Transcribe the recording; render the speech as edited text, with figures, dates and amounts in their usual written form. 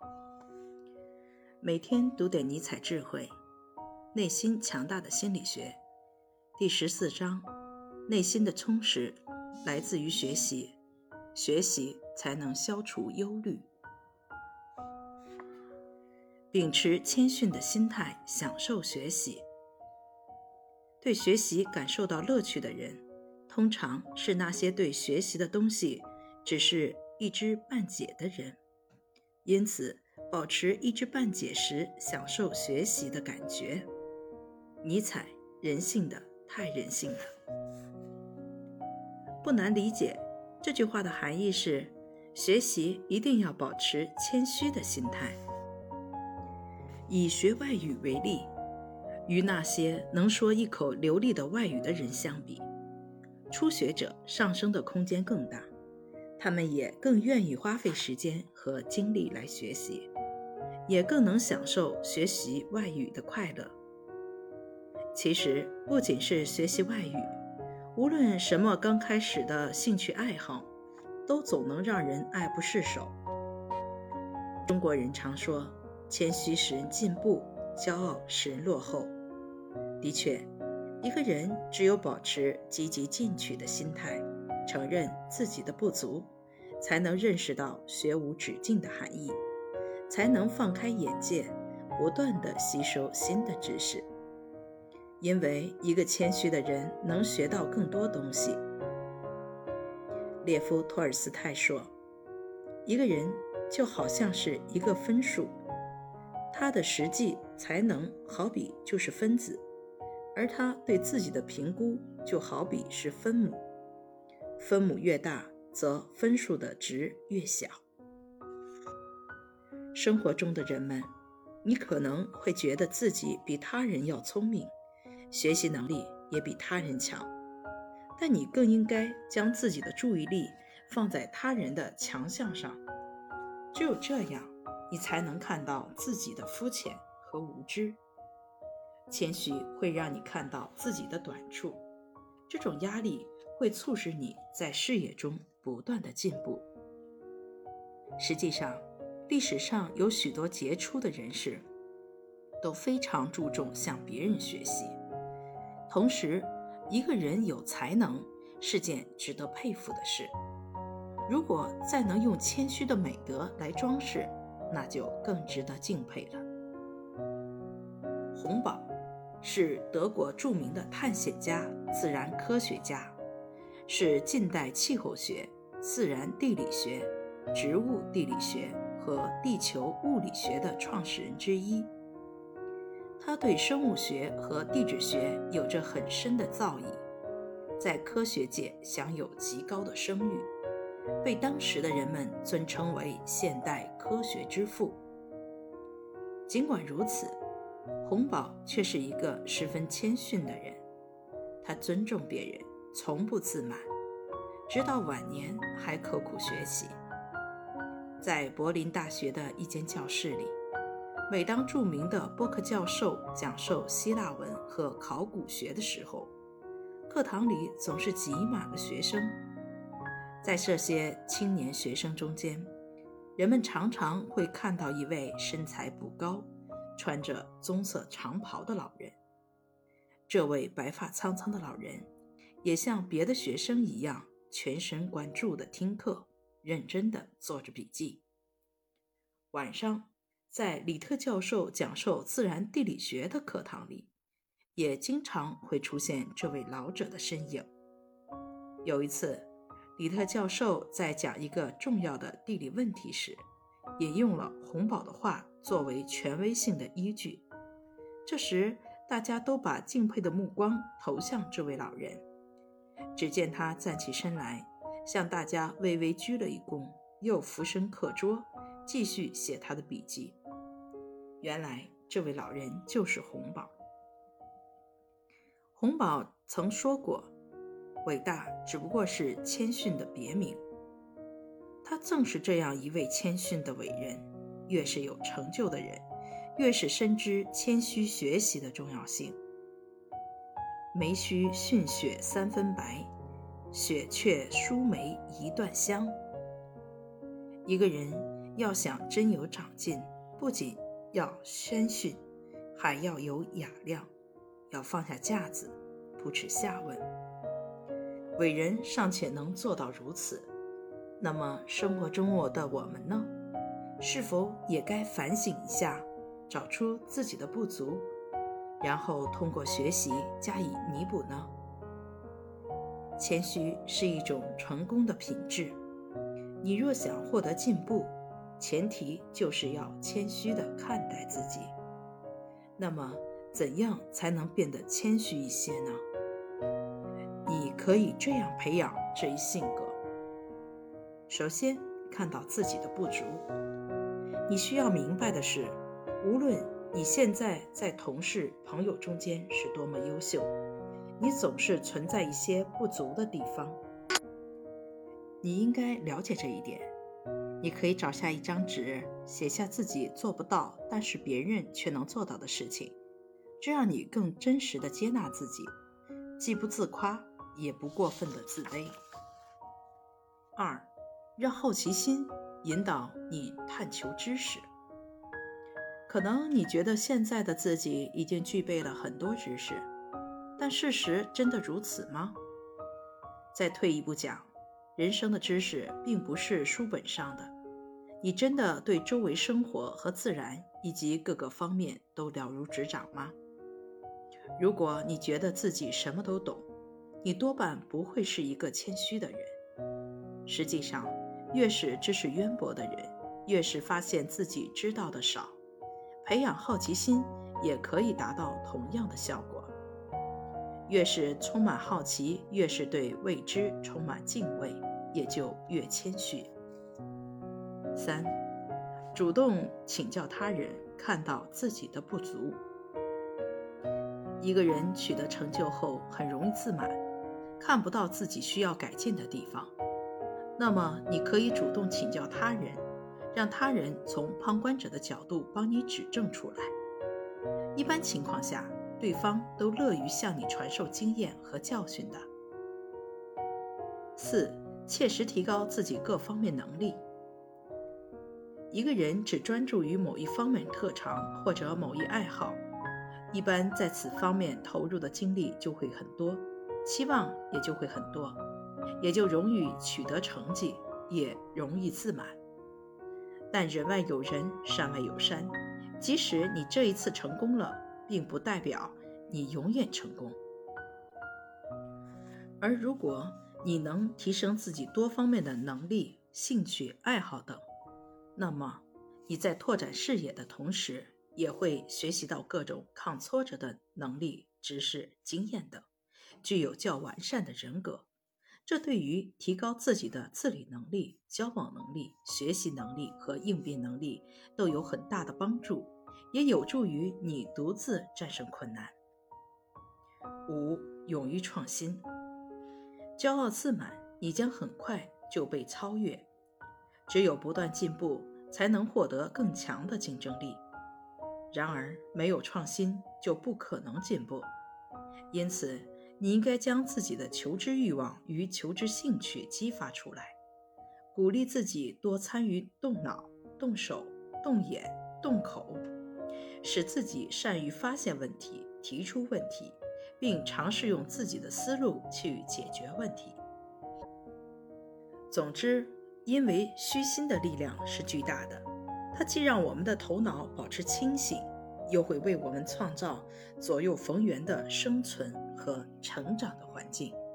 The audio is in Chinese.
每天读点尼采智慧，内心强大的心理学。第14章，内心的充实来自于学习，学习才能消除忧虑。秉持谦逊的心态，享受学习。对学习感受到乐趣的人，通常是那些对学习的东西只是一知半解的人。因此，保持一知半解时享受学习的感觉。尼采，人性的，太人性了。不难理解，这句话的含义是，学习一定要保持谦虚的心态。以学外语为例，与那些能说一口流利的外语的人相比，初学者上升的空间更大，他们也更愿意花费时间和精力来学习，也更能享受学习外语的快乐。其实，不仅是学习外语，无论什么刚开始的兴趣爱好，都总能让人爱不释手。中国人常说，谦虚使人进步，骄傲使人落后。的确，一个人只有保持积极进取的心态，承认自己的不足，才能认识到学无止境的含义，才能放开眼界，不断地吸收新的知识。因为一个谦虚的人能学到更多东西。列夫·托尔斯泰说，一个人就好像是一个分数，他的实际才能好比就是分子，而他对自己的评估就好比是分母，分母越大，则分数的值越小。生活中的人们，你可能会觉得自己比他人要聪明，学习能力也比他人强，但你更应该将自己的注意力放在他人的强项上。只有这样，你才能看到自己的肤浅和无知。谦虚会让你看到自己的短处，这种压力会促使你在事业中不断的进步。实际上，历史上有许多杰出的人士都非常注重向别人学习。同时，一个人有才能是件值得佩服的事，如果再能用谦虚的美德来装饰，那就更值得敬佩了。洪堡是德国著名的探险家、自然科学家，是近代气候学、自然地理学、植物地理学和地球物理学的创始人之一。他对生物学和地质学有着很深的造诣，在科学界享有极高的声誉，被当时的人们尊称为现代科学之父。尽管如此，洪堡却是一个十分谦逊的人，他尊重别人，从不自满，直到晚年还刻苦学习。在柏林大学的一间教室里，每当著名的波克教授讲授希腊文和考古学的时候，课堂里总是挤满了学生。在这些青年学生中间，人们常常会看到一位身材不高、穿着棕色长袍的老人。这位白发苍苍的老人也像别的学生一样，全神贯注地听课，认真地做着笔记。晚上，在里特教授讲授自然地理学的课堂里，也经常会出现这位老者的身影。有一次，里特教授在讲一个重要的地理问题时，引用了洪堡的话作为权威性的依据。这时，大家都把敬佩的目光投向这位老人。只见他站起身来，向大家微微鞠了一躬，又俯身课桌，继续写他的笔记。原来，这位老人就是洪堡。洪堡曾说过，伟大只不过是谦逊的别名。他正是这样一位谦逊的伟人，越是有成就的人，越是深知谦虚学习的重要性。梅须逊雪三分白，雪却输梅一段香。一个人要想真有长进，不仅要谦逊，还要有雅量，要放下架子，不耻下问。伟人尚且能做到如此，那么生活中的我们呢？是否也该反省一下，找出自己的不足，然后通过学习加以弥补呢？谦虚是一种成功的品质，你若想获得进步，前提就是要谦虚地看待自己。那么怎样才能变得谦虚一些呢？你可以这样培养这一性格。首先，看到自己的不足。你需要明白的是，无论你现在在同事朋友中间是多么优秀，你总是存在一些不足的地方。你应该了解这一点。你可以找下一张纸，写下自己做不到但是别人却能做到的事情，这让你更真实地接纳自己，既不自夸也不过分的自卑。2，让好奇心引导你探求知识。可能你觉得现在的自己已经具备了很多知识，但事实真的如此吗？再退一步讲，人生的知识并不是书本上的，你真的对周围生活和自然以及各个方面都了如指掌吗？如果你觉得自己什么都懂，你多半不会是一个谦虚的人。实际上，越是知识渊博的人，越是发现自己知道的少。培养好奇心也可以达到同样的效果。越是充满好奇，越是对未知充满敬畏，也就越谦虚。3，主动请教他人，看到自己的不足。一个人取得成就后很容易自满，看不到自己需要改进的地方。那么你可以主动请教他人，让他人从旁观者的角度帮你指正出来。一般情况下，对方都乐于向你传授经验和教训的。4，切实提高自己各方面能力。一个人只专注于某一方面特长或者某一爱好，一般在此方面投入的精力就会很多，期望也就会很多，也就容易取得成绩，也容易自满。但人外有人，山外有山，即使你这一次成功了，并不代表你永远成功。而如果你能提升自己多方面的能力、兴趣、爱好等，那么你在拓展视野的同时，也会学习到各种抗挫折的能力、知识、经验等，具有较完善的人格。这对于提高自己的自理能力、交往能力、学习能力和应变能力都有很大的帮助，也有助于你独自战胜困难。5，勇于创新。骄傲自满，你将很快就被超越。只有不断进步，才能获得更强的竞争力。然而，没有创新就不可能进步。因此，你应该将自己的求知欲望与求知兴趣激发出来，鼓励自己多参与动脑、动手、动眼、动口，使自己善于发现问题、提出问题，并尝试用自己的思路去解决问题。总之，因为虚心的力量是巨大的，它既让我们的头脑保持清醒，又会为我们创造左右逢源的生存和成长的环境。